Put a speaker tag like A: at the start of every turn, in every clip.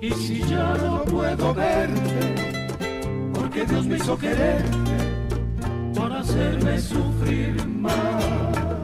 A: Y si ya no puedo verte, porque Dios me hizo quererte para hacerme sufrir más.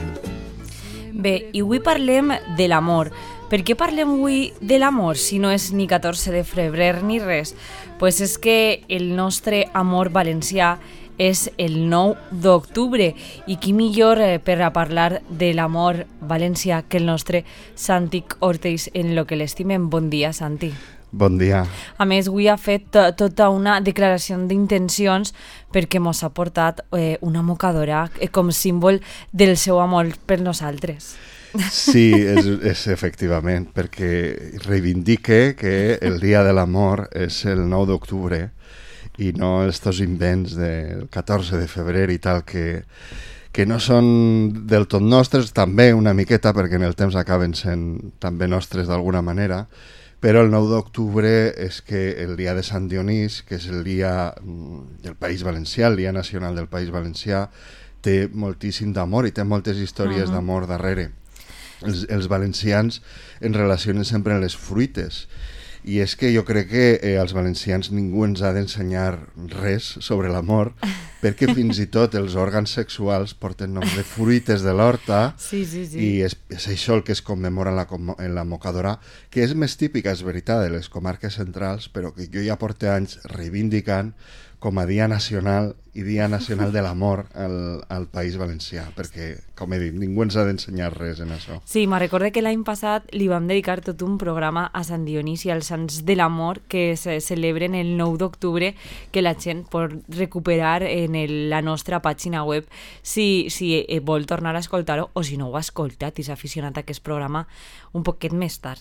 B: Bé, i avui parlem de l'amor. Per què parlem avui de l'amor si no és ni 14 de febrer ni res? Pues és que el nostre amor valencià és el 9 d'octubre i qui millor per a parlar de l'amor valencià que el nostre Santi Ortells en lo que l'estimem. Bon dia, Santi.
C: Bon dia.
B: A més, avui ha fet tota una declaració d'intencions perquè mos ha portat una mocadora com símbol del seu amor per nosaltres.
C: Sí, és efectivament, perquè reivindique que el Dia de l'Amor és el 9 d'octubre i no estos invents del 14 de febrer i tal que no són del tot nostres, també una miqueta, perquè en el temps acaben sent també nostres d'alguna manera, però el 9 d'octubre és que el dia de Sant Dionís, que és el dia del País Valencià, el dia nacional del País Valencià, té moltíssim d'amor i té moltes històries d'amor darrere. Els valencians en relacionen sempre amb les fruites i és que jo crec que als valencians ningú ens ha d'ensenyar res sobre l'amor perquè fins i tot els òrgans sexuals porten nom de fruites de l'horta i és això el que es commemora en la mocadora, que és més típica, és veritat, de les comarques centrals, però que jo ja porto anys reivindicant com a Dia Nacional i Dia Nacional de l'Amor al País Valencià, perquè, com he dit, ningú ens ha d'ensenyar res en això.
B: Sí, me recordo que l'any passat li vam dedicar tot un programa a Sant Dionís i als Sants de l'Amor que se celebren el 9 d'octubre, que la gent pot recuperar en la nostra pàgina web si vol tornar a escoltar-ho o si no ho ha escoltat i s'ha aficionat a aquest programa un poquet més tard.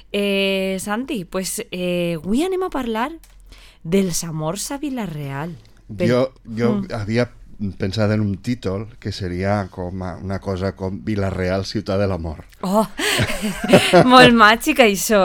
B: Santi, pues, avui anem a parlar dels amors a Vila-real.
C: Jo havia pensat en un títol que seria com una cosa com Vila-real, ciutat de l'amor.
B: Oh, molt màgic això,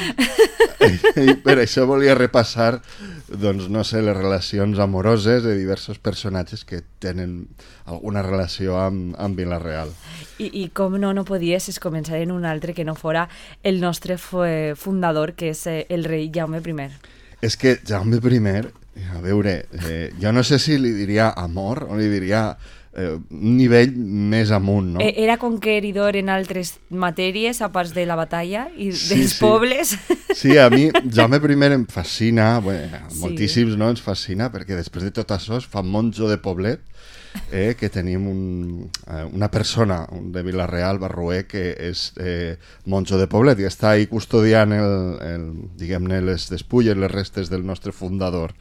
C: I per això volia repassar, doncs, no sé, les relacions amoroses de diversos personatges que tenen alguna relació amb Vila-real.
B: I com no podies començar en un altre que no fora el nostre fundador, que és el rei Jaume I.
C: És que Jaume I, a veure, jo no sé si li diria amor o li diria un nivell més amunt, no?
B: Era conqueridor en altres matèries, a part de la batalla i dels pobles.
C: Sí, a mi Jaume I em fascina, moltíssims no ens fascina, perquè després de tot això es fa monjo de poblet, que tenim una persona de Vila-real, Barruer, que és monjo de poblet i està ahí custodiant diguem-ne, les despulles, les restes del nostre fundador.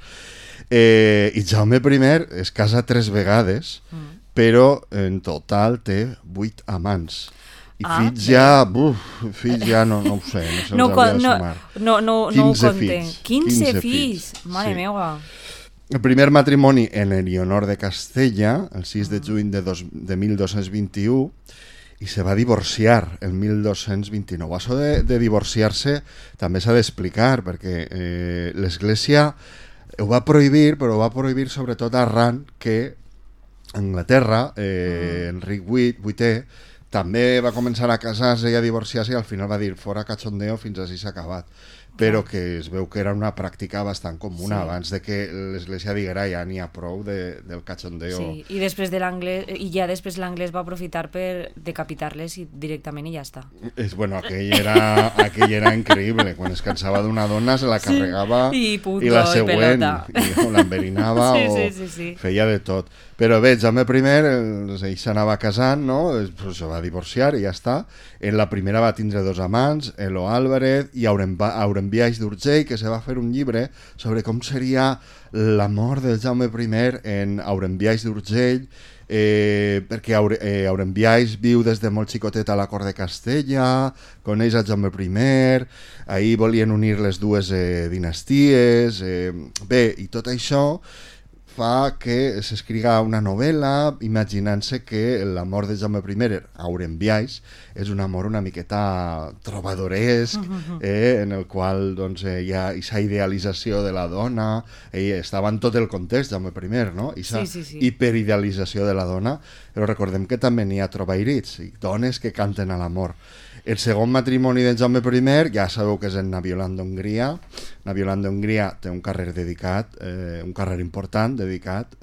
C: I Jaume I es casa 3 vegades, però en total té 8 amants. I fills ja no ho sé, no se'ls hauria de sumar.
B: No ho compten. 15 fills, mare meva.
C: El primer matrimoni en Elionor de Castella, el 6 de juny de 1221, i se va divorciar el 1229. Això de divorciar-se també s'ha d'explicar, perquè l'Església ho va prohibir, però ho va prohibir sobretot arran que Anglaterra, Enric VIII, també va començar a casar-se i a divorciar-se i al final va dir fora cachondeo, fins així s'ha acabat. Però que es veu que era una pràctica bastant comuna abans de que l'Església diguera ja n'hi ha prou del cachondeo.
B: Sí, i ja després l'anglès va aprofitar per decapitar-les directament i ja està.
C: Aquell era increïble, quan es cansava d'una dona se la carregava i la següent i l'enverinava o feia de tot. Però bé, Jaume I ell s'anava casant, no? Se va divorciar i ja està. En la primera va tindre 2 amants, Elo Álvarez i Aurembiaix d'Urgell, que se va fer un llibre sobre com seria l'amor del Jaume I en Aurembiaix d'Urgell, perquè Aurembiaix viu des de molt xicotet a la cort de Castella, coneix a Jaume I, ahir volien unir les dues dinasties, bé, i tot això fa que s'escriga una novel·la imaginant-se que l'amor de Jaume I, Aurembiaix, és un amor una miqueta trobadoresc, en el qual doncs, hi ha aquesta idealització de la dona, estava en tot el context, Jaume I, no? Aquesta hiperidealització de la dona, però recordem que també n'hi ha trobairits, dones que canten a l'amor. El segon matrimoni de Jaume I, ja sabeu que és en Naviolant d'Hongria. Naviolant d'Hongria té un carrer dedicat, un carrer important dedicat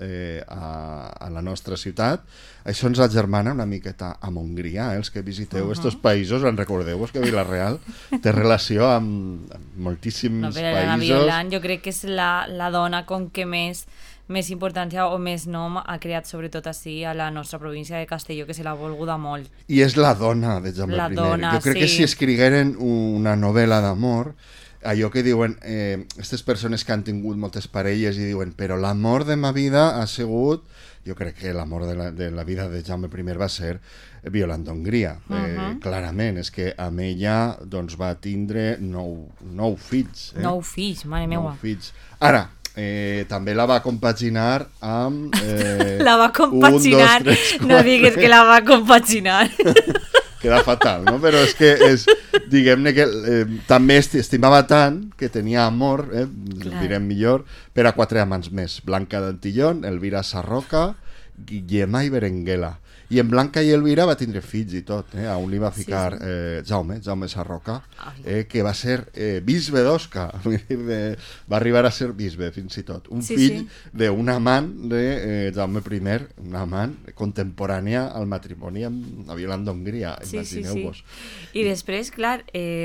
C: a la nostra ciutat. Això ens agermana una miqueta amb Hongria, els que visiteu estos països, en recordeu-vos que Vila-real té relació amb moltíssims
B: però
C: països.
B: Naviolant jo crec que és la dona com que més importància o més nom ha creat sobretot així a la nostra província de Castelló, que se l'ha volguda molt.
C: I és la dona de Jaume I.
B: Dona,
C: jo crec que si escrigueren una novel·la d'amor, allò que diuen aquestes persones que han tingut moltes parelles i diuen però l'amor de ma vida ha sigut, jo crec que l'amor de la vida de Jaume I va ser Violant d'Hongria. Clarament, és que amb ella doncs, va tindre 9 fills.
B: 9 fills, mare meua.
C: 9 fills. Ara, també la va compaginar amb...
B: la va compaginar,
C: 1, 2, 3, 4.
B: No digues que la va compaginar.
C: Queda fatal, no? Però és que diguem-ne que també estimava tant que tenia amor, direm millor, per a 4 amants més. Blanca d'Antillón, Elvira Sarroca, Guillema i Berenguela. I en Blanca i Elvira va tindre fills i tot, a un li va ficar Jaume Sarroca, que va ser bisbe d'Osca, va arribar a ser bisbe fins i tot. Un fill d'un amant de Jaume I, una amant contemporània al matrimoni amb Violant d'Hongria, imagineu-vos.
B: I després, clar,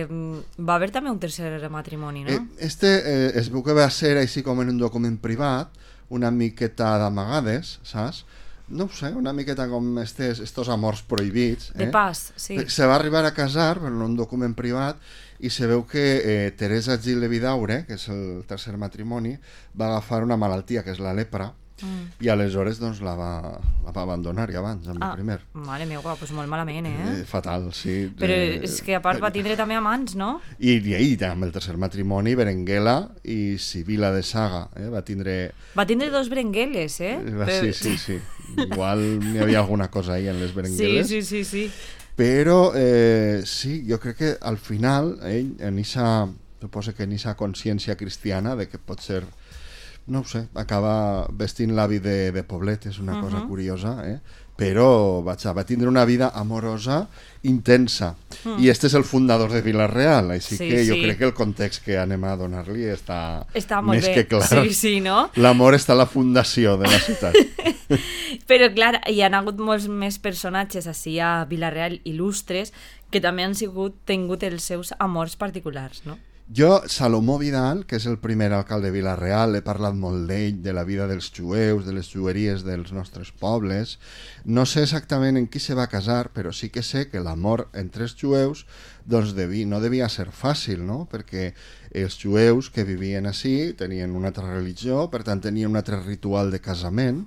B: va haver també un tercer matrimoni, no?
C: Es veu que va ser així com en un document privat, una miqueta d'amagades, saps? No ho sé, una miqueta com estos amors prohibits.
B: De pas, sí.
C: Se va arribar a casar per un document privat i se veu que Teresa Gil de Vidaure, que és el tercer matrimoni, va agafar una malaltia que és la lepra i aleshores doncs, la va abandonar i abans, amb el primer.
B: Mare meva, doncs molt malament,
C: fatal, sí.
B: Però és que a part va tindre també amants, no?
C: I amb el tercer matrimoni, Berenguela i Sibila de Saga, va tindre...
B: Va tindre 2 berengueles,
C: Sí. Igual n'hi havia alguna cosa ahí en les berengueles.
B: Sí.
C: Però sí, jo crec que al final suposo que en aquesta consciència cristiana de que pot ser, no ho sé, acaba vestint l'habi de poblet, és una cosa curiosa, però va tindre una vida amorosa intensa. I este és el fundador de Vila-real, així que jo crec que el context que anem a donar-li està més que clar.
B: Sí, no?
C: L'amor està a la fundació de la ciutat.
B: Però clar, hi ha hagut molts més personatges així a Vila-real il·lustres que també han tingut els seus amors particulars, no?
C: Jo, Salomó Vidal, que és el primer alcalde de Vila-real, he parlat molt d'ell, de la vida dels jueus, de les jueries dels nostres pobles. No sé exactament en qui se va casar, però sí que sé que l'amor entre els jueus doncs no devia ser fàcil, no? Perquè els jueus que vivien així tenien una altra religió, per tant tenien un altre ritual de casament,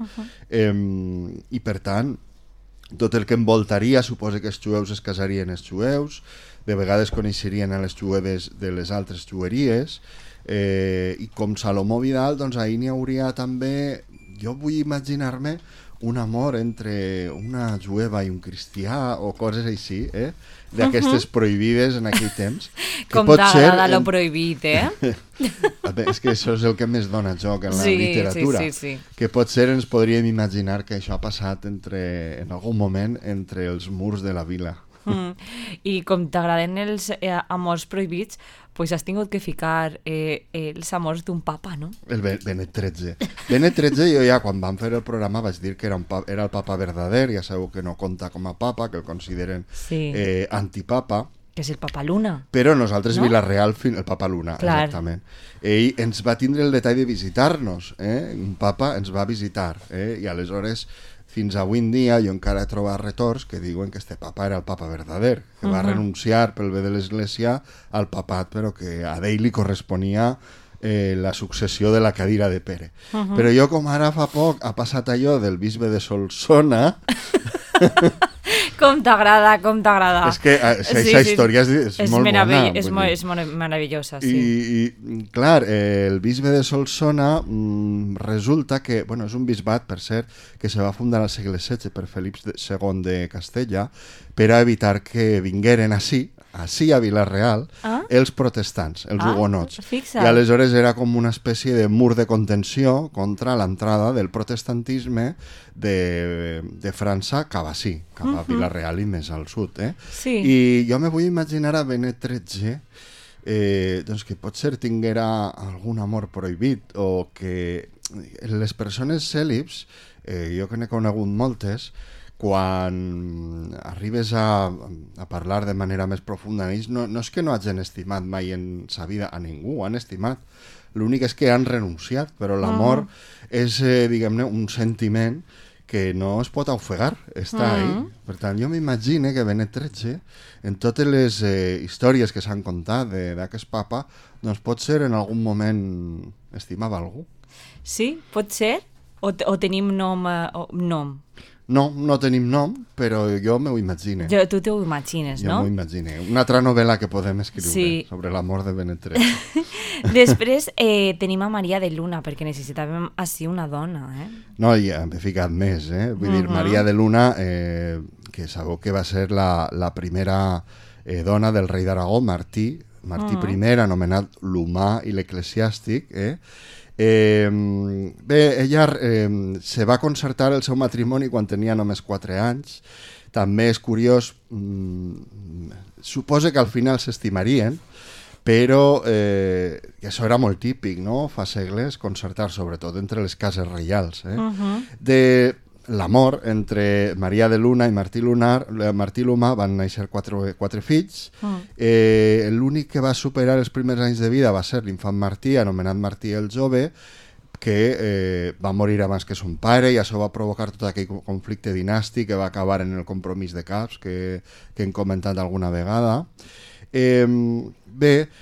C: i per tant tot el que envoltaria suposa que els jueus es casarien els jueus, de vegades coneixerien a les jueves de les altres jueries, i com Salomó Vidal, doncs ahir n'hi hauria també, jo vull imaginar-me un amor entre una jueva i un cristià o coses així, d'aquestes prohibides en aquell temps.
B: Com t'agrada lo prohibit,
C: És que això és el que més dona joc en la literatura.
B: Sí.
C: Que potser ens podríem imaginar que això ha passat en algun moment entre els murs de la vila.
B: I com t'agraden els amors prohibits, pues has tingut que ficar els amors d'un papa, no?
C: El Benet XIII. Benet XIII, jo ja quan vam fer el programa vaig dir que era el papa verdader, ja sabeu que no compta com a papa, que el consideren antipapa.
B: Que és el papa Luna.
C: Però nosaltres, no? Vila-real, el papa Luna,
B: clar.
C: Exactament. Ell ens va tindre el detall de visitar-nos, un papa ens va visitar, i aleshores fins avui en dia jo encara he trobat retors que diuen que este papa era el papa verdader, que va renunciar pel bé de l'Església al papat, però que a ell li corresponia la successió de la cadira de Pere. Però jo, com ara fa poc ha passat allò del bisbe de Solsona...
B: Com t'agrada.
C: És que aquesta història és molt bona.
B: És molt meravellosa, sí.
C: I clar, el bisbe de Solsona resulta que, és un bisbat, per cert, que se va fundar al segle XVI per Felip II de Castella per a evitar que vingueren ací així a Vila-real, els protestants, els hugonots.
B: Fixa't.
C: I aleshores era com una espècie de mur de contenció contra l'entrada del protestantisme de França cap ací, cap a Vila-real i més al sud.
B: Sí.
C: I jo me vull imaginar a Benet XIII doncs que potser tinguera algun amor prohibit o que les persones cèlibs, jo que n'he conegut moltes, quan arribes a parlar de manera més profunda amb ells, no és que no hagin estimat mai en sa vida a ningú, han estimat. L'únic és que han renunciat, però l'amor és, diguem-ne, un sentiment que no es pot ofegar, està ahí. Per tant, jo m'imagino que Benet XIII, en totes les històries que s'han contat d'aquest papa, doncs pot ser en algun moment estimava algú.
B: Sí, pot ser? O tenim nom?
C: No, no tenim nom, però jo m'ho imagino.
B: Tu t'ho imagines, no?
C: Jo m'ho imagino. Una altra novel·la que podem escriure sobre l'amor de Benet XIII.
B: Després tenim a Maria de Luna, perquè necessitàvem així una dona,
C: No, i m'he ficat més, Vull dir, Maria de Luna, que sabeu que va ser la primera dona del rei d'Aragó, Martí I, anomenat l'humà i l'eclesiàstic, bé, ella se va concertar el seu matrimoni quan tenia només 4 anys. També és curiós, suposa que al final s'estimarien, però això era molt típic, no? Fa segles concertar, sobretot entre les cases reials, de l'amor entre Maria de Luna i Martí l'Humà. Van néixer 4 fills. L'únic que va superar els primers anys de vida va ser l'infant Martí, anomenat Martí el Jove, que va morir abans que son pare, i això va provocar tot aquell conflicte dinàstic que va acabar en el compromís de caps que hem comentat alguna vegada. Bé,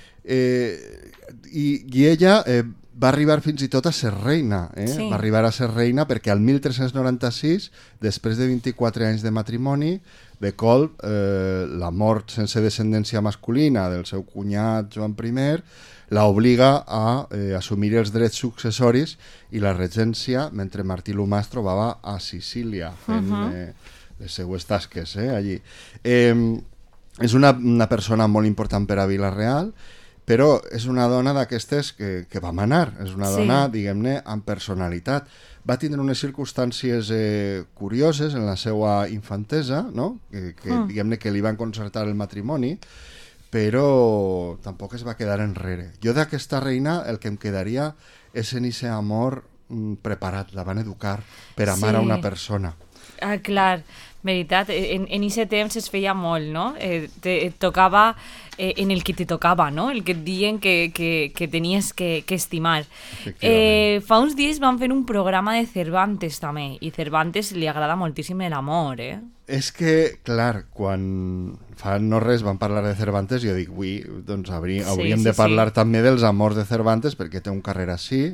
C: i ella va arribar fins i tot a ser reina,
B: Sí.
C: Va arribar a ser reina perquè al 1396, després de 24 anys de matrimoni, de colp, la mort sense descendència masculina del seu cunyat Joan I la obliga a assumir els drets successoris i la regència, mentre Martí l'Humà es trobava a Sicília fent les seues tasques allí. És una persona molt important per a Vila-real, però és una dona d'aquestes que va manar, és una dona, diguem-ne, amb personalitat. Va tindre unes circumstàncies curioses en la seva infantesa, no? Diguem-ne que li van concertar el matrimoni, però tampoc es va quedar enrere. Jo d'aquesta reina el que em quedaria és en aquest amor preparat, la van educar per amar a una persona.
B: Ah, clar, veritat, en aquest temps es feia molt, no? Et tocava en el que te tocava, no? El que et diuen que tenies que estimar. Fa uns dies van fer un programa de Cervantes també, i Cervantes li agrada moltíssim l'amor,
C: És que, clar, quan fa no res van parlar de Cervantes, jo dic, ui, doncs hauríem de parlar també dels amors de Cervantes, perquè té un carrer així,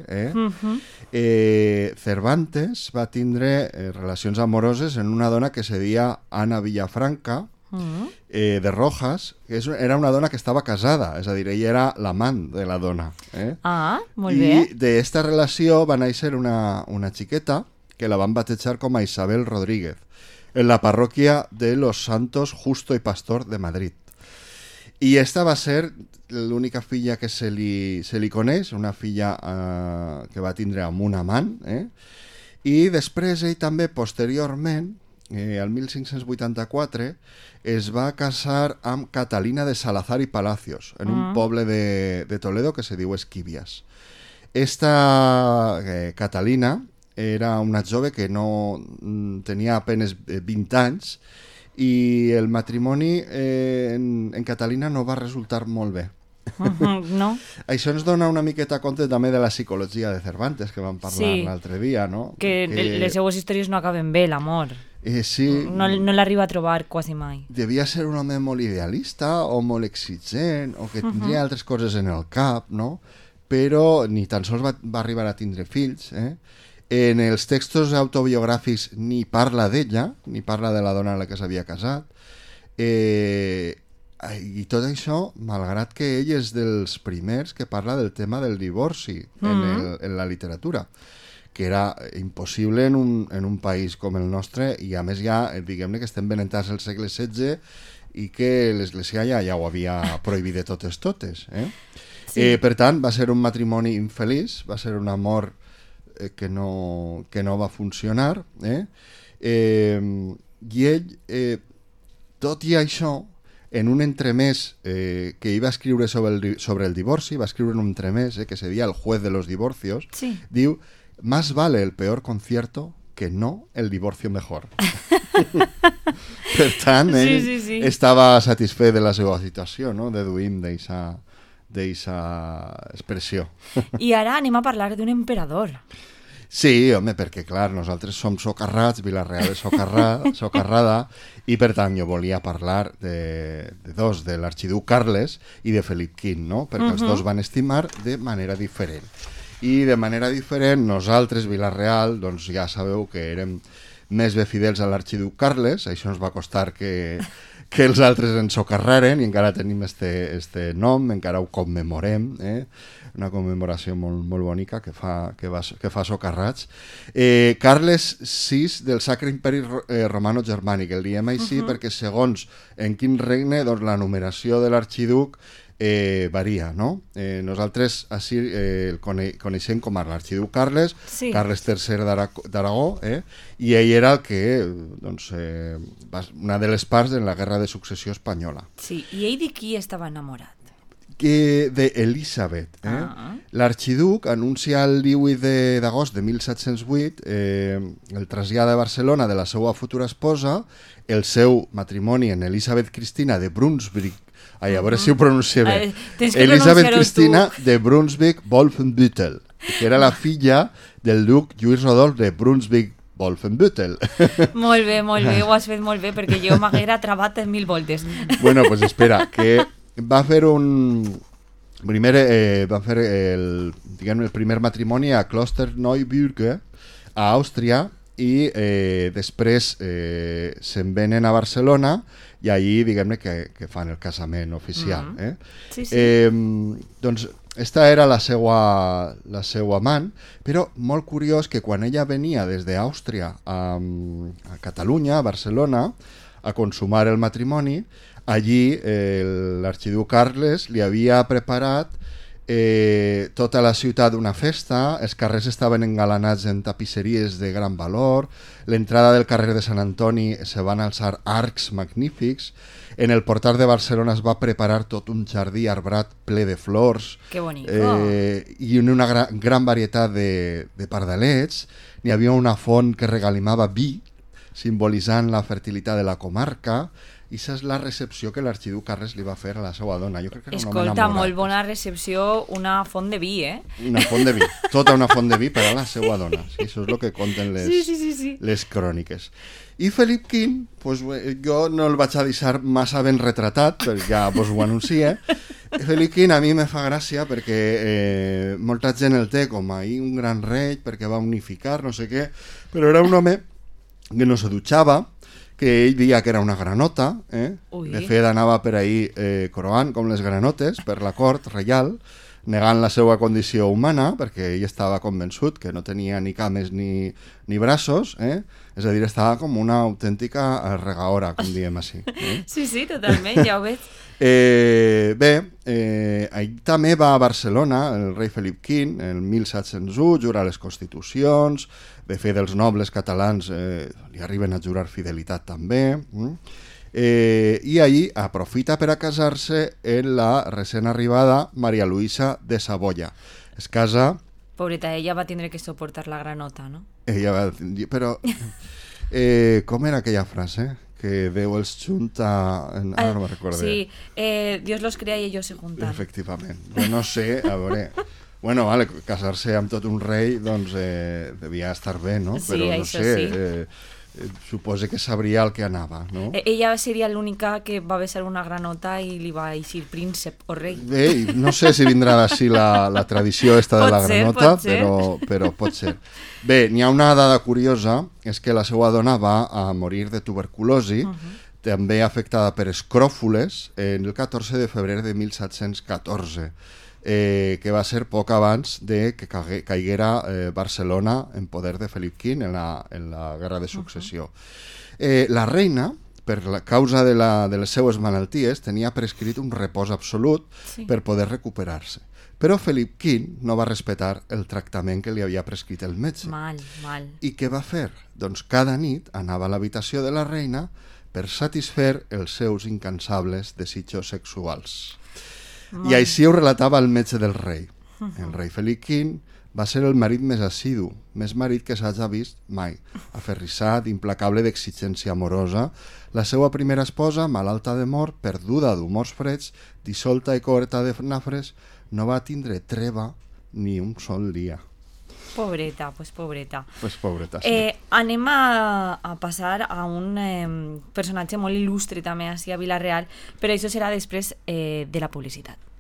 C: Cervantes va tindre relacions amoroses en una dona que se deia Ana Villafranca, de Rojas, que era una dona que estava casada, és a dir, ella era l'amant de la dona.
B: Ah, molt bé.
C: I d'esta relació va néixer una xiqueta que la van batejar com a Isabel Rodríguez, en la parròquia de los Santos Justo y Pastor de Madrid. I esta va ser l'única filla que se li coneix, una filla que va tindre amb un amant, i després ell també, posteriorment, el 1584, es va casar amb Catalina de Salazar i Palacios, en un poble de Toledo que se diu Esquivias. Esta Catalina era una jove que no tenia apenas 20 anys i el matrimoni en Catalina no va resultar molt bé.
B: No?
C: Això ens dona una miqueta compte també de la psicologia de Cervantes, que vam parlar l'altre dia, no?
B: Que les seues històries no acaben bé, l'amor.
C: Sí.
B: No l'arriba a trobar quasi mai.
C: Devia ser un home molt idealista o molt exigent o que tindria altres coses en el cap, no? Però ni tan sols va arribar a tindre fills, En els textos autobiogràfics ni parla d'ella, ni parla de la dona a la que s'havia casat, i tot això, malgrat que ell és dels primers que parla del tema del divorci en la literatura, que era impossible en un país com el nostre, i a més ja, diguem-ne que estem benetats al segle XVI i que l'Església ja ho havia prohibit de totes. Sí. Per tant, va ser un matrimoni infeliç, va ser un amor que no va funcionar, i ell, tot i això, en un entremés que iba a escriure sobre el divorci, va escriure un entremés que se deia El juez de los divorcios,
B: sí.
C: Diu, más vale el peor concierto que no el divorcio mejor. Per tant, ell
B: sí.
C: estava satisfet de la seva situació, no? Deduïm d'eixa expressió.
B: I ara anem a parlar d'un emperador.
C: Sí, home, perquè clar, nosaltres som socarrats, Vila-real és socarrada, i per tant jo volia parlar de dos, de l'arxiduc Carles i de Felip V, no? Perquè els dos van estimar de manera diferent. I de manera diferent, nosaltres, Vila-real, doncs ja sabeu que érem més bé fidels a l'arxiduc Carles, això ens va costar que els altres ens socarraren i encara tenim este nom, encara ho commemorem, una commemoració molt bonica que fa socarrats. Carles VI del Sacre Imperi Romano-Germànic, el diem així perquè segons en quin regne doncs, la numeració de l'arxiduc varia, no? Nosaltres així el coneixem com a l'arxiduc Carles, sí. Carles III d'Aragó, i ell era el que, doncs, una de les parts en la Guerra de Successió Espanyola.
B: Sí, i ell de qui estava enamorat?
C: D'Elisabet. L'arxiduc anuncia el 18 d'agost de 1708 el trasllada a Barcelona de la seva futura esposa, el seu matrimoni en Elisabet Cristina de Brunswick, a veure si ho pronuncio bé. Elisabet Cristina de Brunswick-Wolfenbüttel, que era la filla del duc Lluís Rodolf de Brunswick-Wolfenbüttel.
B: Molt bé, ho has fet molt bé, perquè jo m'haguera trabat en 1000 voltes.
C: Bueno, pues espera, que va fer el primer matrimoni a Klosterneuburg, a Àustria, i després se'n venen a Barcelona i allí, diguem-ne, que fan el casament oficial.
B: Sí.
C: Doncs esta era la seua amant, però molt curiós que quan ella venia des d'Àustria a Catalunya, a Barcelona, a consumar el matrimoni, allí l'arxiduc Carles li havia preparat tota la ciutat una festa, els carrers estaven engalanats en tapisseries de gran valor, l'entrada del carrer de Sant Antoni se van alçar arcs magnífics, en el portal de Barcelona es va preparar tot un jardí arbrat ple de flors, i una gran varietat de pardalets, n'hi havia una font que regalimava vi, simbolitzant la fertilitat de la comarca, i aquesta és la recepció que l'arxiduc Carles li va fer a la seva dona. Jo crec que era un home enamorat.
B: Escolta, molt bona recepció, una font de vi,
C: Una font de vi, tota una font de vi per a la seva dona. Sí, això és el que conten les cròniques. I Felip V, pues, jo no el vaig a deixar massa ben retratat, perquè ja ho anuncie. Felip V a mi me fa gràcia perquè molta gent el té com un gran rei, perquè va unificar, no sé què, però era un home que no se dutxava, que ell deia que era una granota, de fet anava per ahir croant com les granotes per la cort reial, negant la seva condició humana, perquè ell estava convençut que no tenia ni cames ni braços, és a dir, estava com una autèntica regaora, com diem així.
B: Sí, totalment, ja ho veig.
C: Ell també va a Barcelona, el rei Felip V, el 1701, jura les constitucions, de fet els nobles catalans li arriben a jurar fidelitat també, i allí aprofita per a casar-se en la recent arribada Maria Luisa de Saboya. Es casa...
B: Pobreta, ella va tindre que soportar la granota, no?
C: Ella va... Però... com era aquella frase? Que Déu els junta... Ara no me'n recordo.
B: Sí, Dios los crea y ellos se juntan.
C: Efectivament. No sé, a veure... Bueno, vale, casar-se amb tot un rei, doncs devia estar bé, no?
B: Sí,
C: però no sé,
B: sí.
C: Suposo que sabria el que anava, no?
B: Ella seria l'única que va besar una granota i li va eixir príncep o rei.
C: Bé, no sé si vindrà d'ací la tradició esta de la granota, però pot ser. Bé, n'hi ha una dada curiosa, és que la seva dona va a morir de tuberculosi, també afectada per escròfoles, el 14 de febrer de 1714. Que va ser poc abans de que caiguera Barcelona en poder de Felip V en la Guerra de Successió. La reina, per la causa de les seues malalties, tenia prescrit un repòs absolut per poder recuperar-se. Però Felip V no va respectar el tractament que li havia prescrit el metge.
B: Mal.
C: I què va fer? Doncs cada nit anava a l'habitació de la reina per satisfer els seus incansables desitjos sexuals. I així ho relatava el metge del rei. El rei Felip V va ser el marit més assidu, més marit que s'hagi vist mai. Aferrissat, implacable d'exigència amorosa, la seva primera esposa, malalta de mort, perduda d'humors freds, dissolta i coberta de nafres, no va tindre treva ni un sol dia.
B: Pobreta, pobreta.
C: Pobreta, sí.
B: Anem a passar a un personatge molt il·lustre també així a Vila-real, però això serà després de la publicitat.